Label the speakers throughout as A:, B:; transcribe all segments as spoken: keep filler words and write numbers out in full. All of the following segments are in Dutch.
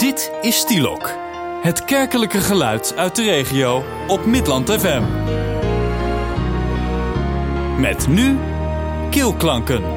A: Dit is Stielok, het kerkelijke geluid uit de regio op Midland F M. Met nu Keelklanken.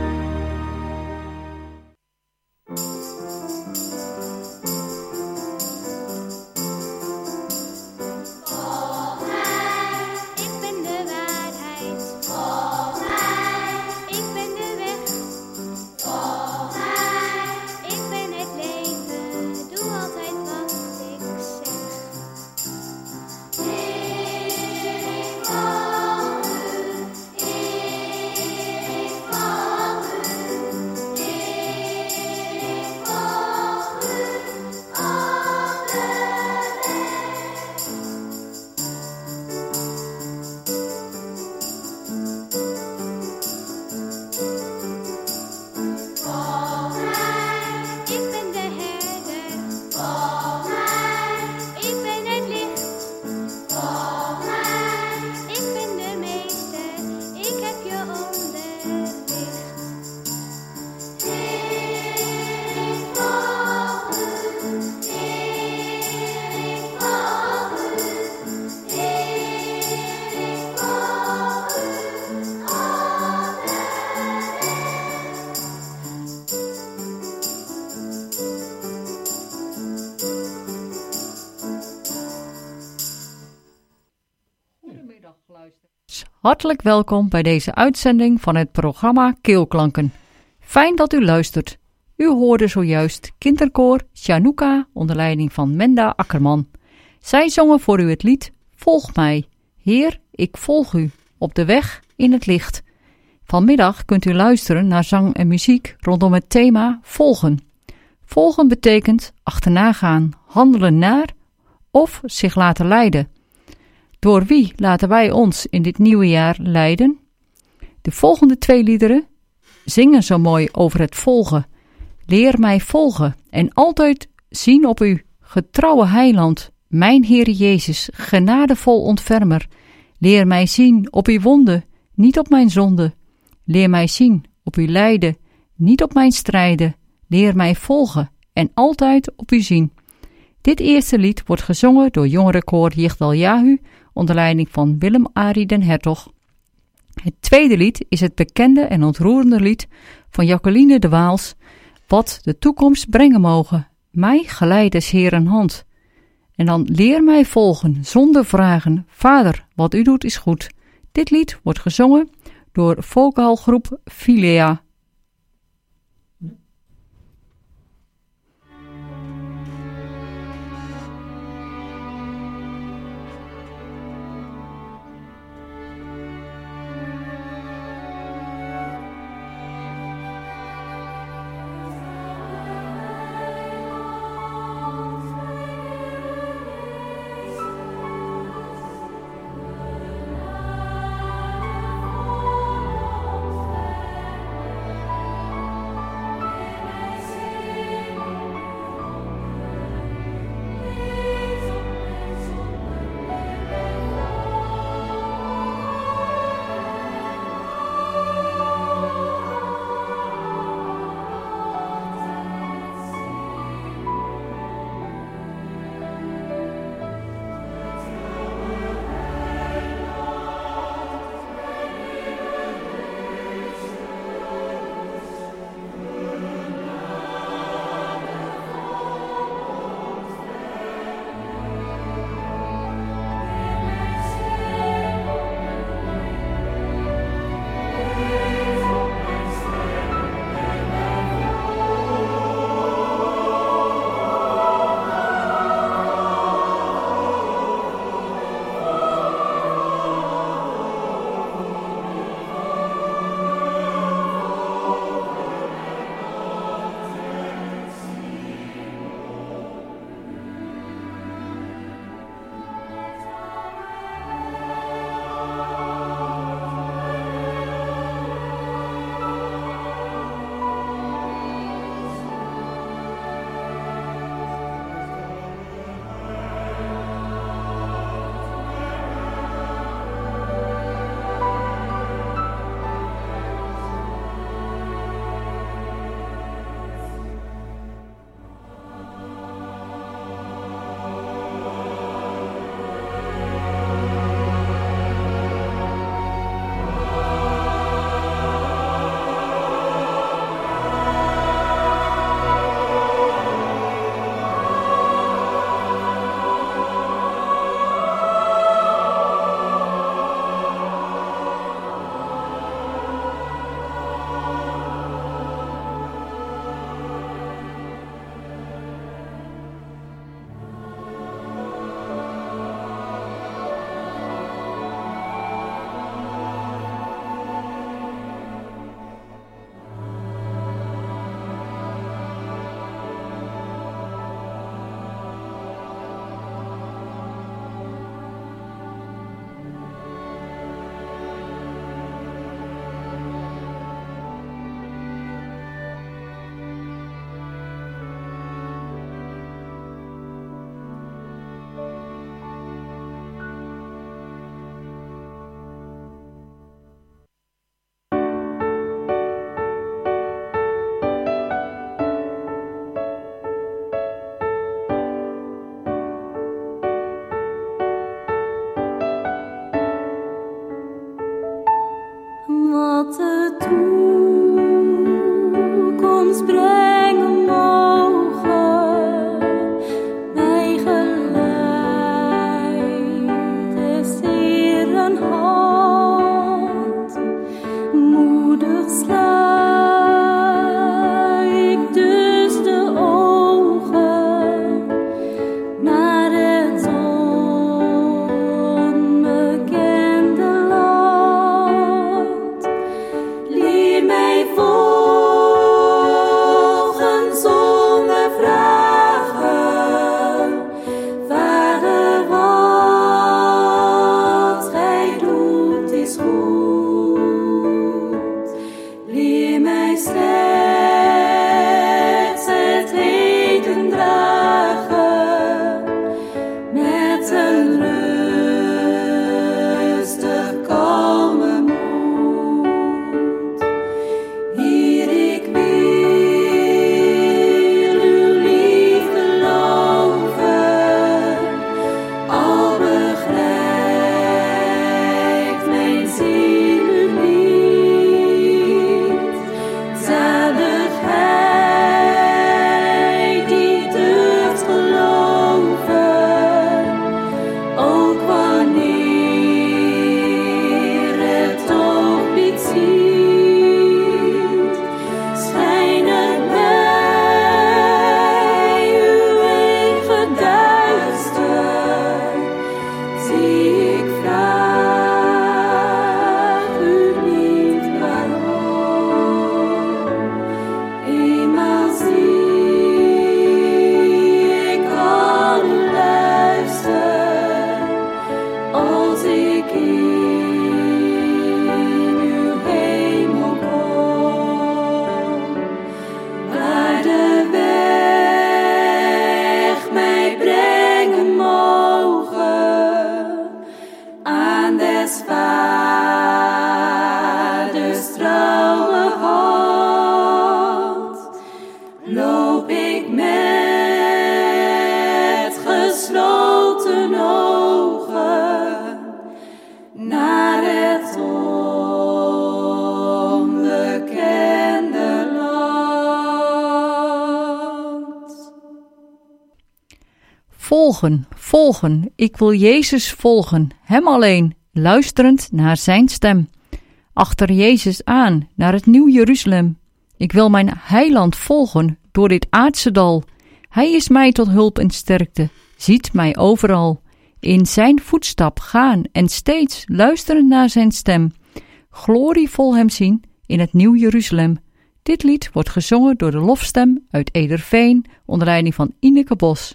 B: Hartelijk welkom bij deze uitzending van het programma Keelklanken. Fijn dat u luistert. U hoorde zojuist kinderkoor Chanukka onder leiding van Menda Akkerman. Zij zongen voor u het lied Volg mij. Heer, ik volg u op de weg in het licht. Vanmiddag kunt u luisteren naar zang en muziek rondom het thema volgen. Volgen betekent achterna gaan, handelen naar of zich laten leiden. Door wie laten wij ons in dit nieuwe jaar leiden? De volgende twee liederen zingen zo mooi over het volgen. Leer mij volgen en altijd zien op u, getrouwe heiland, mijn Heer Jezus, genadevol ontfermer. Leer mij zien op uw wonden, niet op mijn zonde. Leer mij zien op uw lijden, niet op mijn strijden. Leer mij volgen en altijd op u zien. Dit eerste lied wordt gezongen door jongerenkoor Yigdal Yahu onder leiding van Willem-Arie den Hertog. Het tweede lied is het bekende en ontroerende lied van Jacqueline de Waals, Wat de toekomst brengen mogen, mij geleidt Heeren hand. En dan leer mij volgen, zonder vragen, Vader, wat u doet is goed. Dit lied wordt gezongen door vocaalgroep Filea.
C: gesloten ogen naar het onbekende land.
B: Volgen, volgen, ik wil Jezus volgen, hem alleen, luisterend naar zijn stem. Achter Jezus aan, naar het nieuw Jeruzalem. Ik wil mijn heiland volgen door dit aardse dal. Hij is mij tot hulp en sterkte, ziet mij overal. In zijn voetstap gaan en steeds luisteren naar zijn stem. Glorievol hem zien in het nieuw Jeruzalem. Dit lied wordt gezongen door de lofstem uit Ederveen onder leiding van Ineke Bos.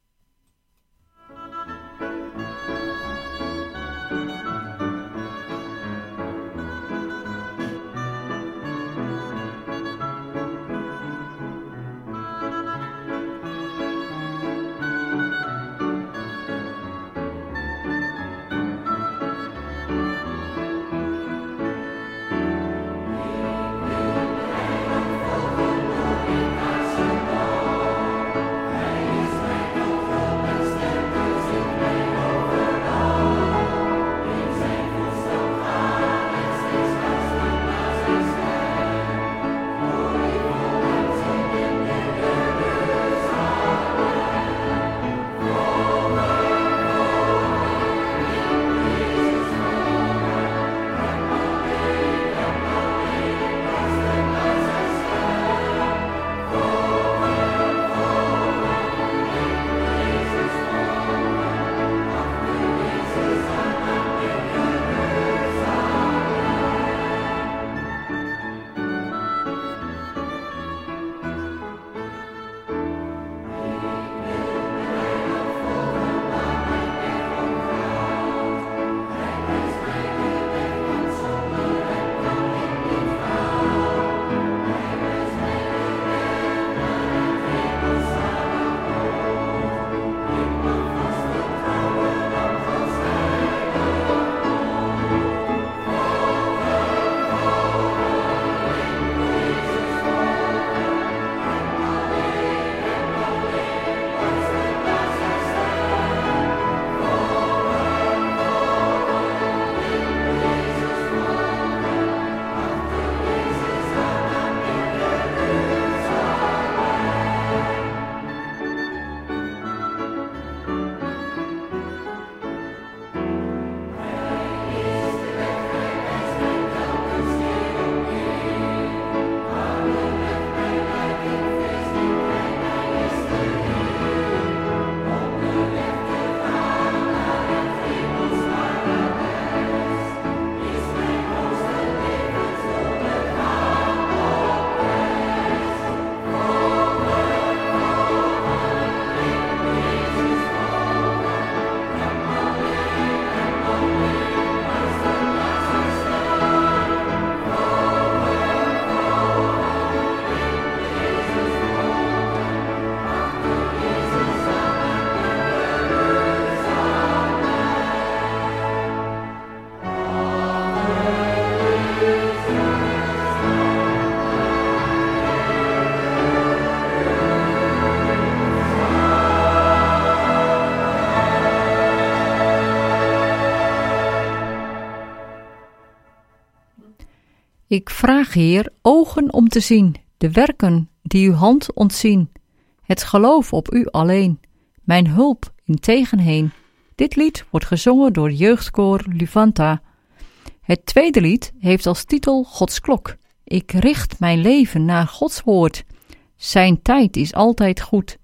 B: Ik vraag, Heer, ogen om te zien, de werken die uw hand ontzien. Het geloof op u alleen, mijn hulp in tegenheen. Dit lied wordt gezongen door jeugdkoor Luvanta. Het tweede lied heeft als titel Gods klok. Ik richt mijn leven naar Gods woord. Zijn tijd is altijd goed.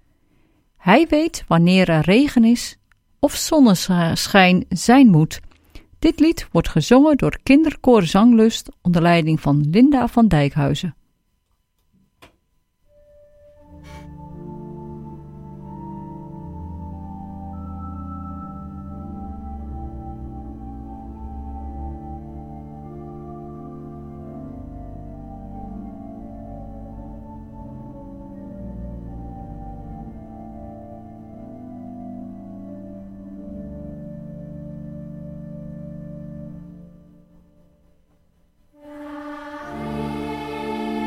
B: Hij weet wanneer er regen is of zonneschijn zijn moet. Dit lied wordt gezongen door kinderkoor Zanglust onder leiding van Linda van Dijkhuizen.
C: Amen.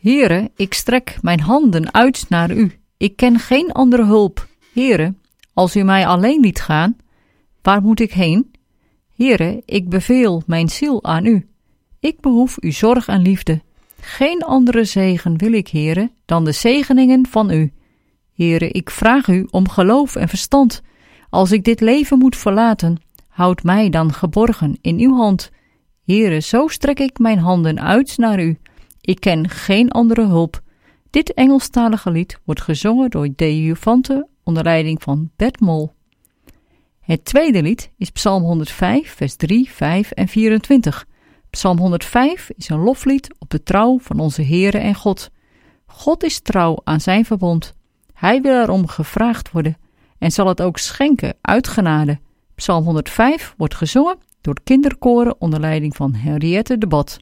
B: Heere, ik strek mijn handen uit naar u. Ik ken geen andere hulp. Heere, als u mij alleen liet gaan, waar moet ik heen? Heere, ik beveel mijn ziel aan u. Ik behoef uw zorg en liefde. Geen andere zegen wil ik, Heere, dan de zegeningen van u. Heere, ik vraag u om geloof en verstand. Als ik dit leven moet verlaten, houd mij dan geborgen in uw hand. Heere, zo strek ik mijn handen uit naar u. Ik ken geen andere hulp. Dit Engelstalige lied wordt gezongen door De Juvante onder leiding van Bert Mol. Het tweede lied is Psalm honderdvijf, vers drie, vijf en vierentwintig. Psalm honderdvijf is een loflied op de trouw van onze Heere en God. God is trouw aan zijn verbond. Hij wil erom gevraagd worden en zal het ook schenken uit genade. Psalm honderdvijf wordt gezongen door kinderkoren onder leiding van Henriette de Bad.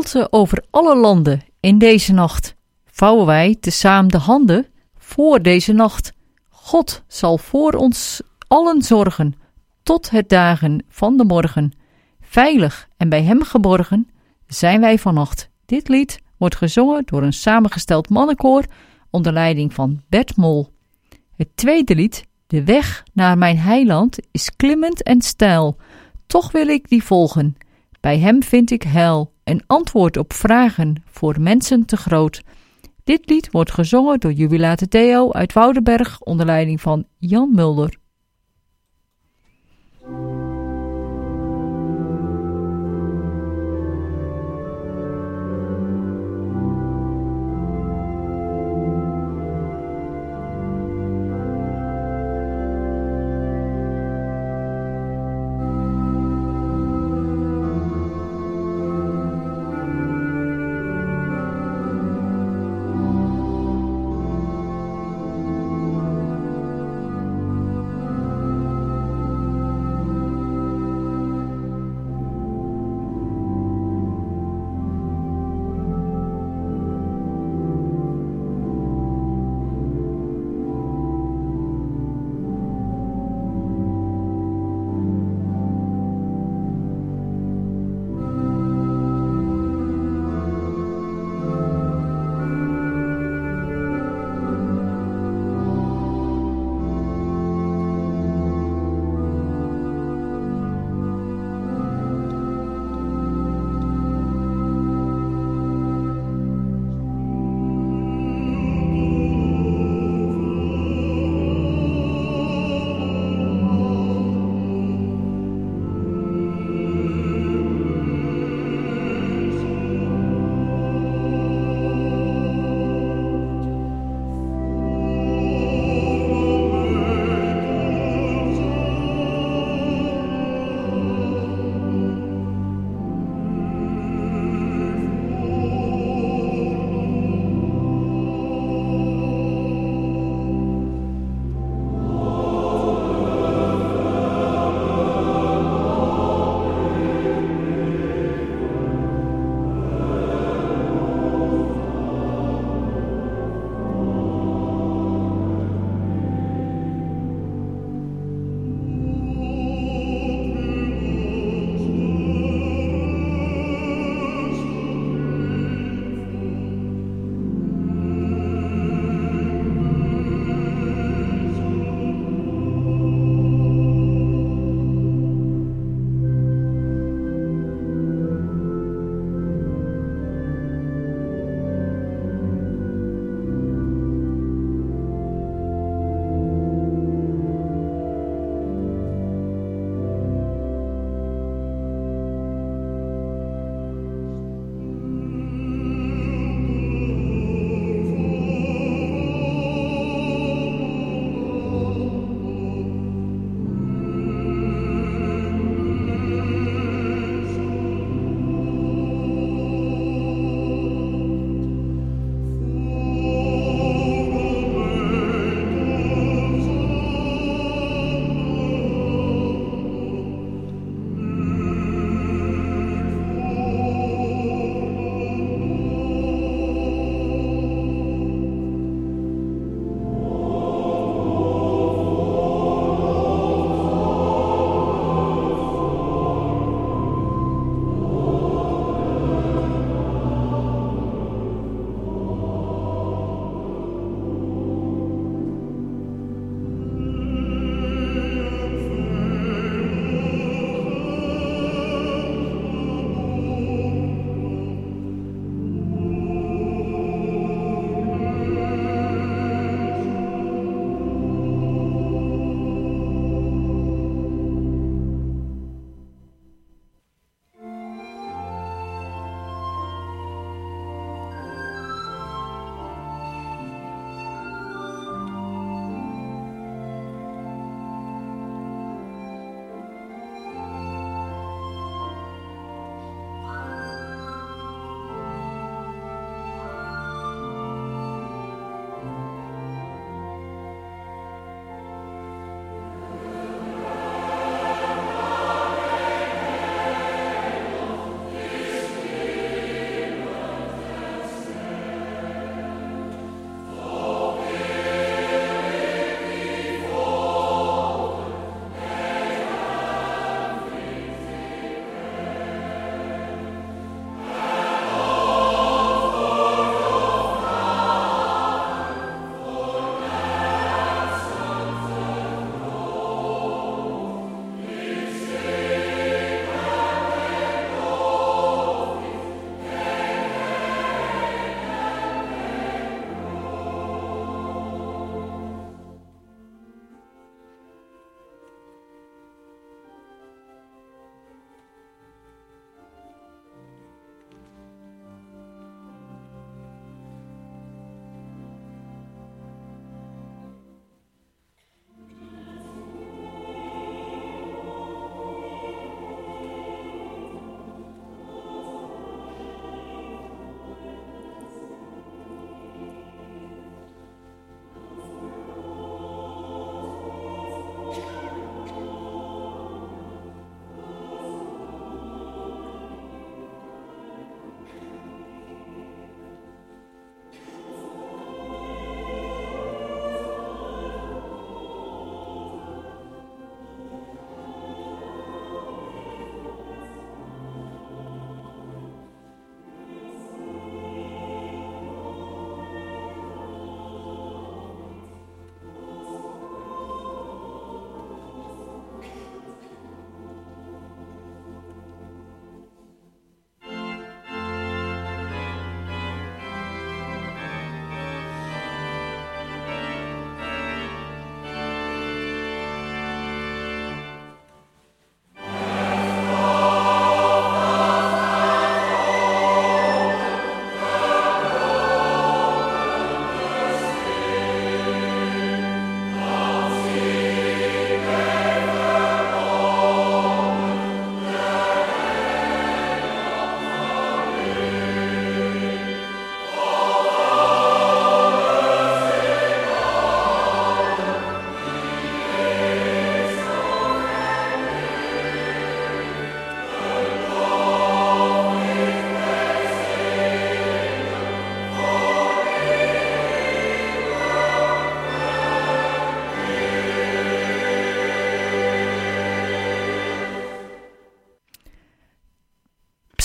B: stilte over alle landen in deze nacht. Vouwen wij tezaam de handen voor deze nacht. God zal voor ons allen zorgen, tot het dagen van de morgen. Veilig en bij hem geborgen zijn wij vannacht. Dit lied wordt gezongen door een samengesteld mannenkoor onder leiding van Bert Mol. Het tweede lied, De weg naar mijn heiland, is klimmend en steil. Toch wil ik die volgen. Bij hem vind ik heil en antwoord op vragen voor mensen te groot. Dit lied wordt gezongen door Jubilate Theo uit Woudenberg onder leiding van Jan Mulder.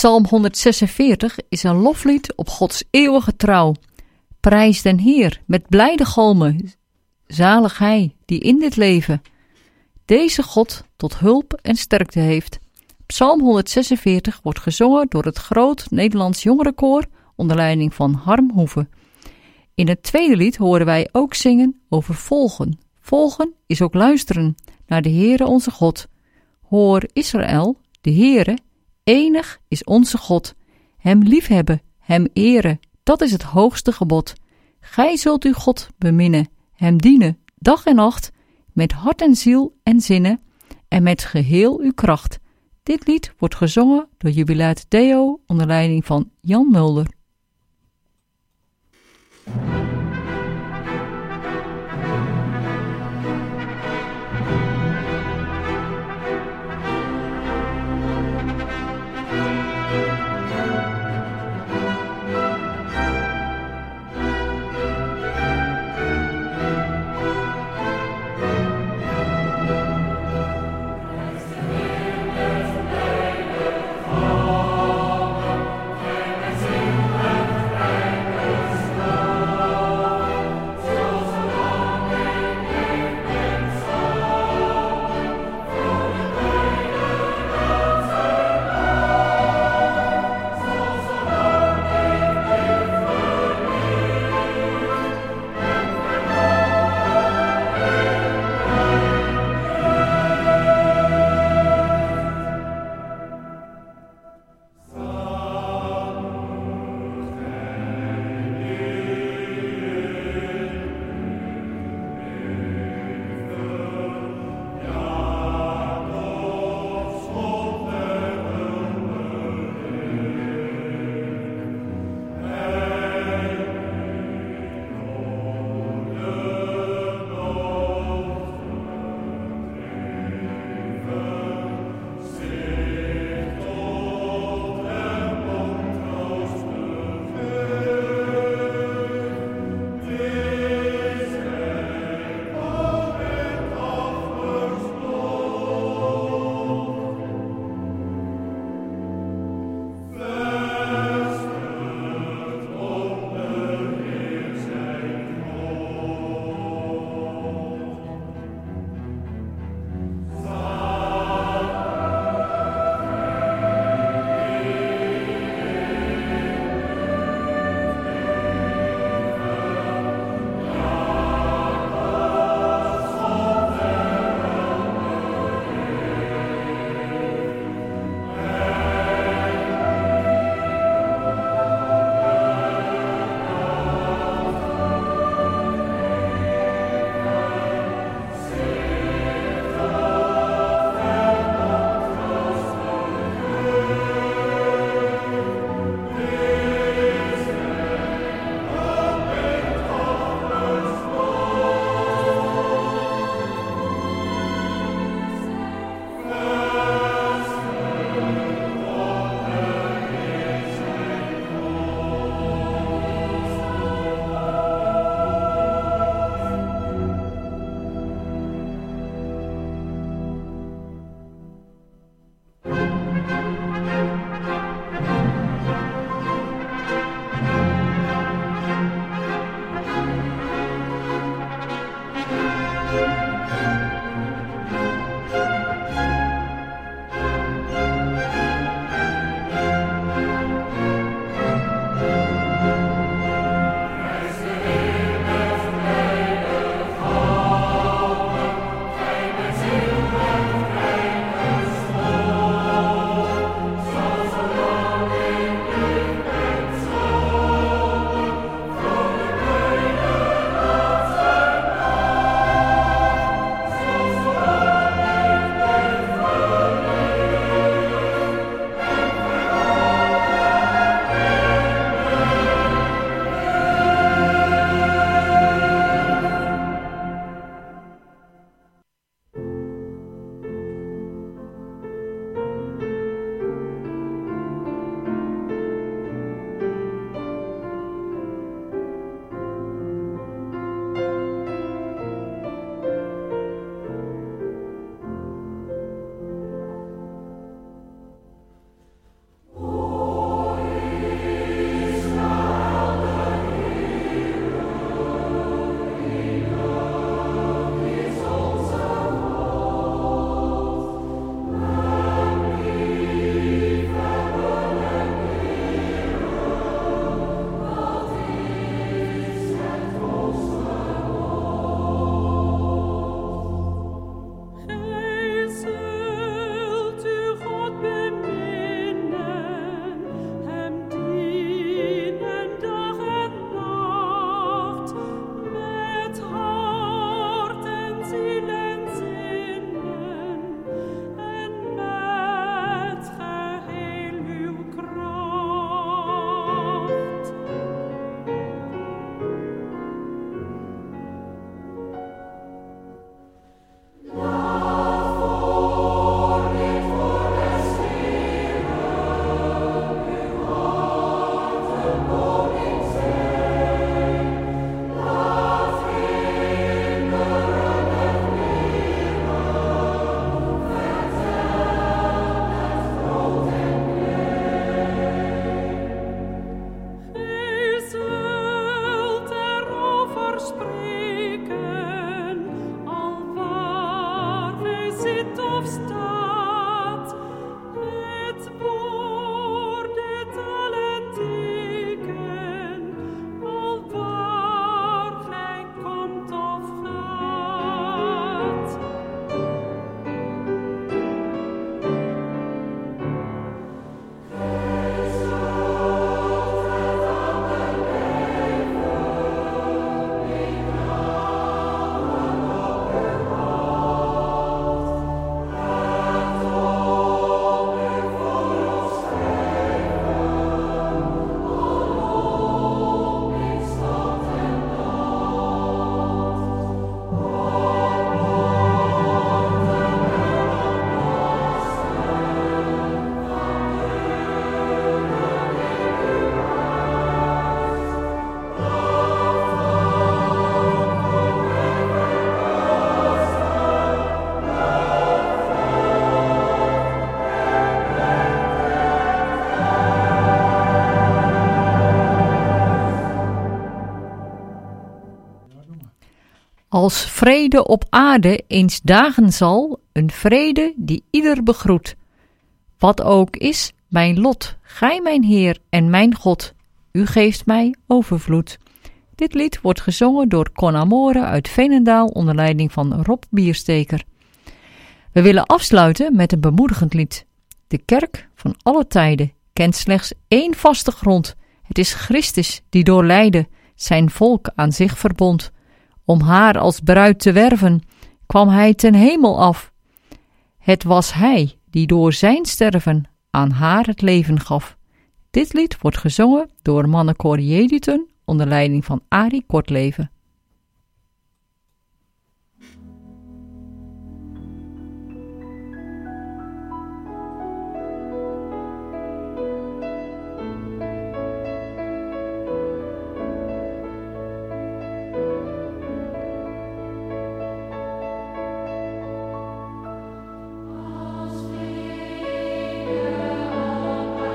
B: Psalm honderdzesenveertig is een loflied op Gods eeuwige trouw. Prijs den Heer met blijde galmen. Zalig hij die in dit leven deze God tot hulp en sterkte heeft. Psalm honderdzesenveertig wordt gezongen door het Groot Nederlands Jongerenkoor onder leiding van Harm Hoeve. In het tweede lied horen wij ook zingen over volgen. Volgen is ook luisteren naar de Heere onze God. Hoor Israël, de Heere, enig is onze God. Hem liefhebben, hem eren, dat is het hoogste gebod. Gij zult uw God beminnen, hem dienen, dag en nacht, met hart en ziel en zinnen, en met geheel uw kracht. Dit lied wordt gezongen door Jubilaat Deo onder leiding van Jan Mulder.
C: Sing
B: Als vrede op aarde eens dagen zal, een vrede die ieder begroet. Wat ook is mijn lot, gij mijn Heer en mijn God, u geeft mij overvloed. Dit lied wordt gezongen door Con Amore uit Veenendaal onder leiding van Rob Biersteker. We willen afsluiten met een bemoedigend lied. De kerk van alle tijden kent slechts één vaste grond. Het is Christus die door lijden zijn volk aan zich verbond. Om haar als bruid te werven, kwam hij ten hemel af. Het was hij die door zijn sterven aan haar het leven gaf. Dit lied wordt gezongen door Mannenkoor Jeduten onder leiding van Arie Kortleven.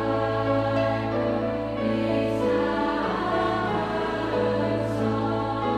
C: Is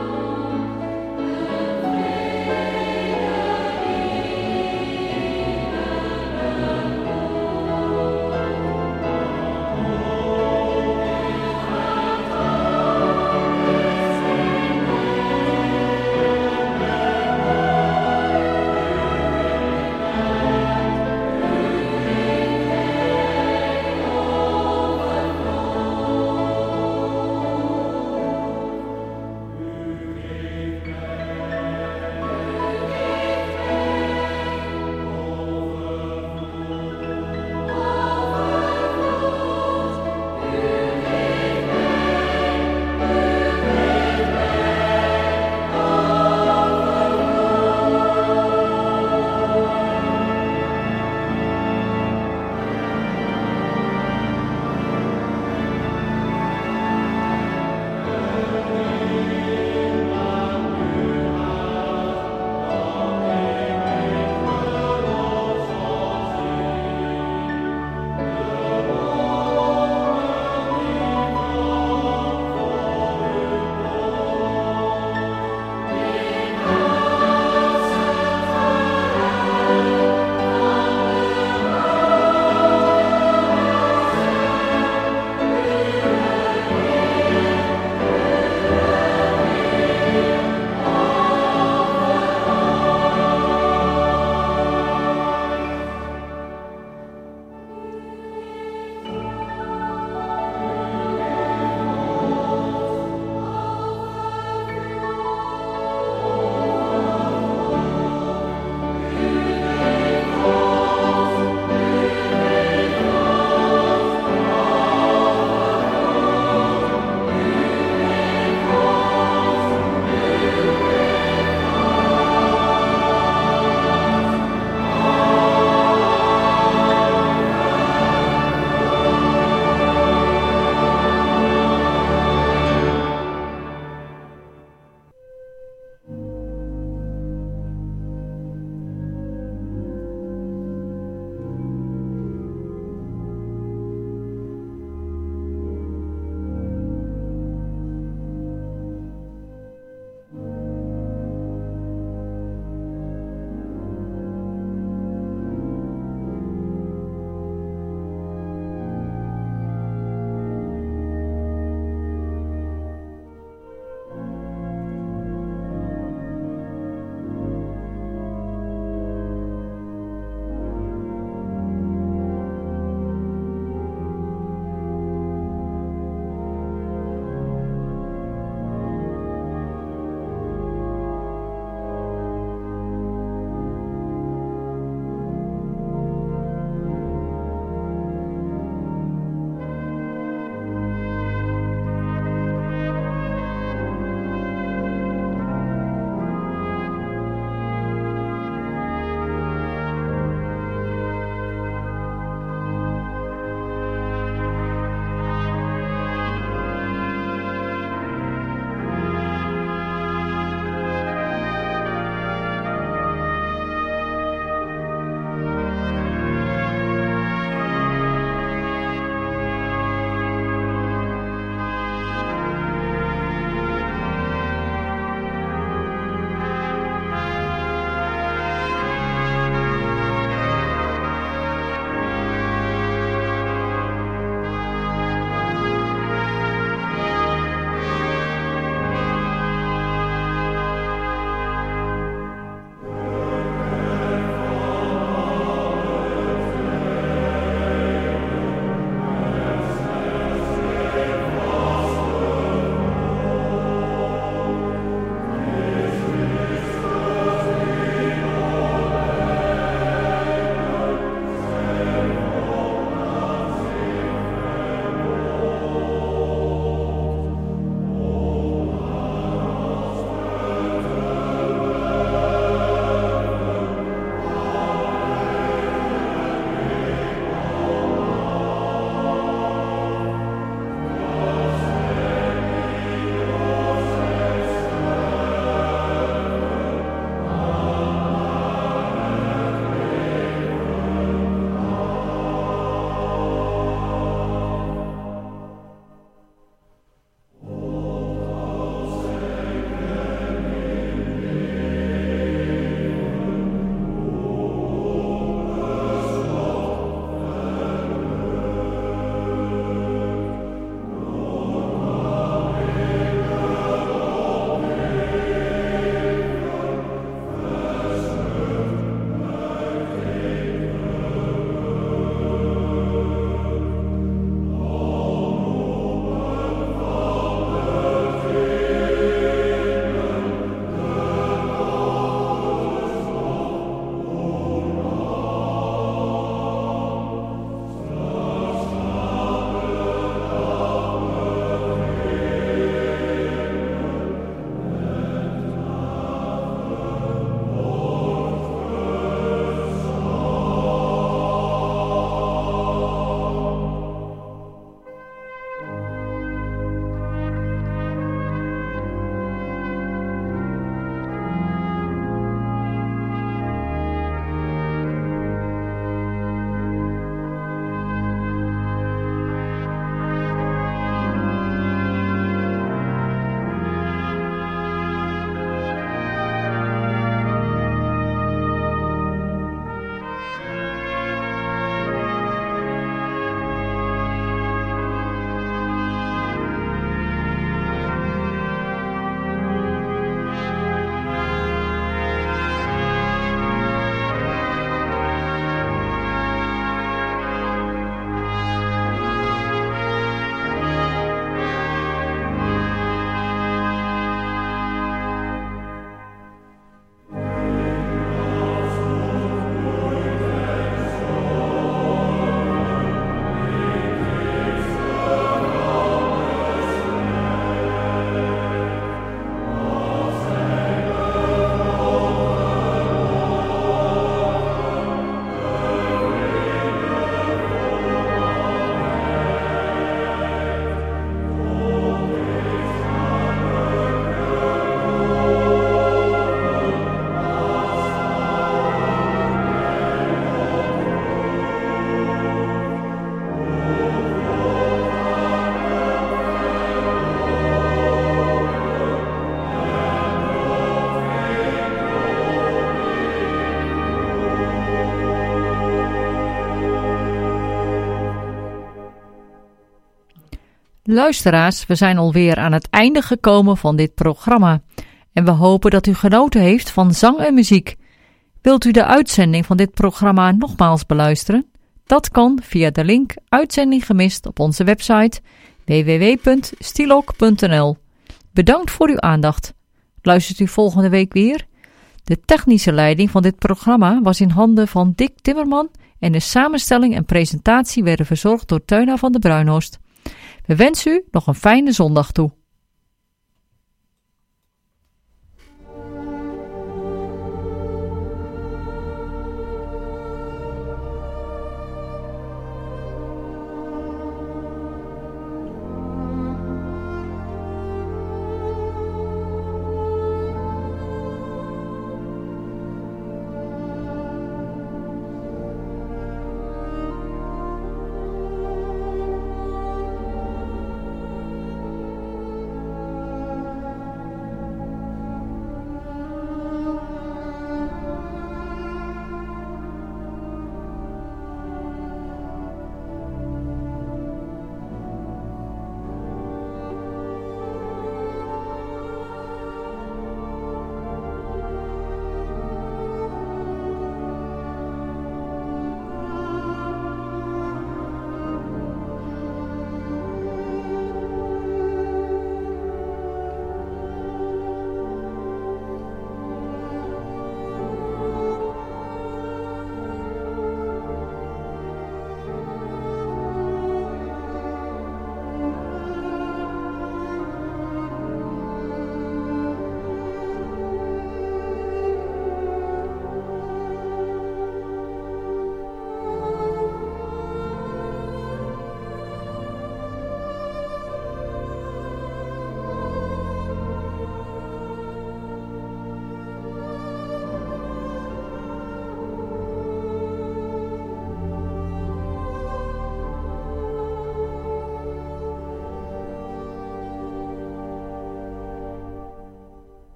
B: Luisteraars, we zijn alweer aan het einde gekomen van dit programma en we hopen dat u genoten heeft van zang en muziek. Wilt u de uitzending van dit programma nogmaals beluisteren? Dat kan via de link Uitzending gemist op onze website w w w punt stilok punt n l. Bedankt voor uw aandacht. Luistert u volgende week weer? De technische leiding van dit programma was in handen van Dick Timmerman en de samenstelling en presentatie werden verzorgd door Teuna van der Bruinhorst. We wensen u nog een fijne zondag toe.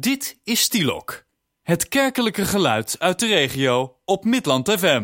A: Dit is Stielok, het kerkelijke geluid uit de regio op Midland F M.